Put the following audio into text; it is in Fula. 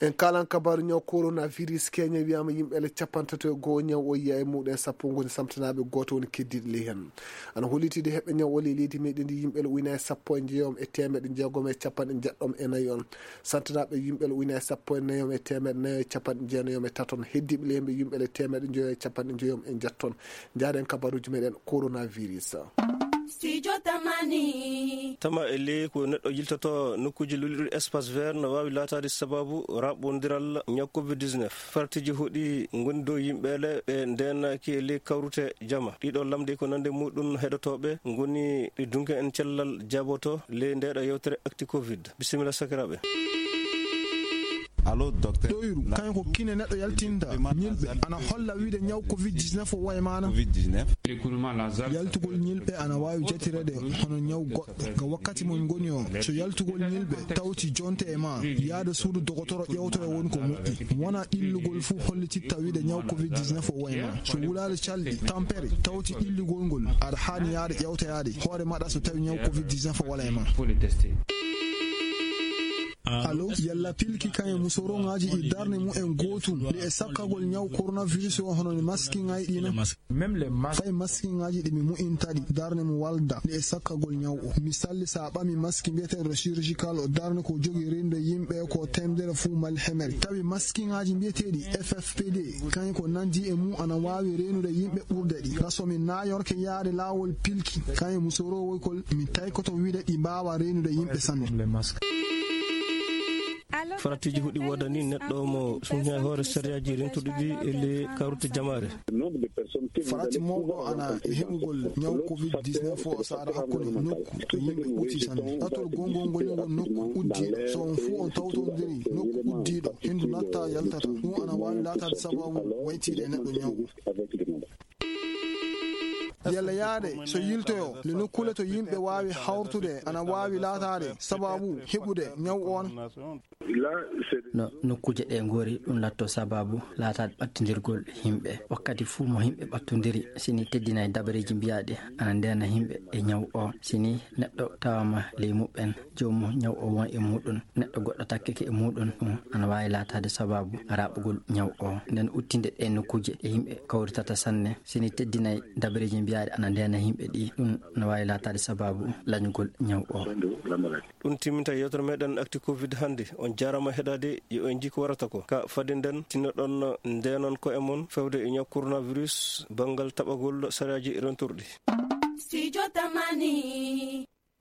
en kalan kabaru ñaw coronavirus Kenya wiyama yimɓe capantati e goho ñaw o yiya e muɗum sappo goni samtanaɓe goto woni keddiɗo ley hen ana hollitide heɓe ñaw o ley leydi meɗen ndi yimɓe ujunere sappo e jeegom e temeɗɗe jeegom e capanɗe jeɗɗom e nayyi on samtanaɓe yimɓe ujunere sappo e nayom e temeɗɗe nayo e capanɗe jeenayom e taton heddiɓe ley hemɓe yimɓe temeɗɗe joyo e capanɗe joyom e jetton jaaɗen kabaruji meɗen coronavirus. Studio Tamani tama e ley ko neɗɗo yiltoto nokkuji luliɗuɗi espace vert no wawi latade sababu raɓɓodiral ñaw covid-19 fartiji huuɗi goni dow yimɓele ɓe ndenaki e ley kawrute jama ɗiɗo lamde ko nande muɗum heɗotoɓe goni ɗi dunke en cellal jaboto ley ndeɗo yewtere acti covid bisimilla sakiraɓe. Allo docteur ɗoyru kañ ko kine neɗɗo yaltinta ñilɓe ana holla wiide ñaw covid-19 o way mana yaltugol ñilɓe ana wawi jatirede hono ñaw goɗɗo ga wakkati mon goni o so yaltugol ñilɓe tawti jonte e ma yaade suudu dogotoro ƴewto e woni ko moƴƴi wona ɗillugol fuu hollititta wiide ñaw covid-19 o way ma so wulade calɗi tampere tawti ɗillugol ngol aɗa hani yaade ƴewtoyade hoore maɗa so tawi ñaw covid-19 o wala e ma. allo yalla pilki kañe musoroŋaji i darne mu en gotum ɗi e sakkagol ñaw coronavirus o hono ni maskiŋaji ɗina fay maskiŋaji ɗi mi mu'intaɗi darne mu walda ɗi e sakkagol ñaw o misalli sa ɓami maski mbiyeteɗo chirurgical o darne ko jogi rende yimɓe ko temdere fuu mal hemere tawi maskiŋaji mbiyeteɗi FFPD kañe ko nandi e mu ana wawi renude yimɓe ɓurde ɗi rasomi nayorke yaade lawol pilki kañe musorowoykol mi taykoto wiide ɗi mbawa renude yimɓe sanne. faratiji huuɗi wodani neɗɗo mo sumña hoore sériyaji rentuɗi ɗi e ley kawrute jamare farati mawɗo ana heɓugol ñaw covid-19 o saara hakkude nokku to yimɓe ɓuti sanne ɗatol gongol ngolingol nokku uddiɗo so on fuu on tawtodiri nokku uddiɗo hendu natta yaltata ɗum ana wawi latade sababu waytide e neɗɗo ñaw yalla yaade so yiltoyo le nokkule to yimɓe wawi hawrtude ana wawi latade sababu heɓude ñaw on no nokkuje ɗe goori ɗum latto sababu latade ɓattodirgol yimɓe wakkati fuu mo yimɓe ɓattodiri sini teddina e dabareji mbiyaɗe ana ndena yimɓe e ñaw o sini neɗɗo tawama ley muɓɓen jomum ñaw o won e muɗum neɗɗo goɗɗo takkeke e muɗum ɗum ana wawi latade sababu raɓugol ñaw o nden uttinde ɗe nokkuje e yimɓe kawritata sanne sini teddina e dabareji mbiyaɗe ana ndena yimɓe ɗi ɗum no wawi latade sababu lañugol ñaw o. ɗum timminta yewtere meɗen acti covid hannde on jarama heɗade yo en jii ko warata ko ka fadi nden tinnoɗon ndenon ko e mon fewde e ñaw coronavirus banggal taɓagol sariyaji rentorɗi. Studio Tamani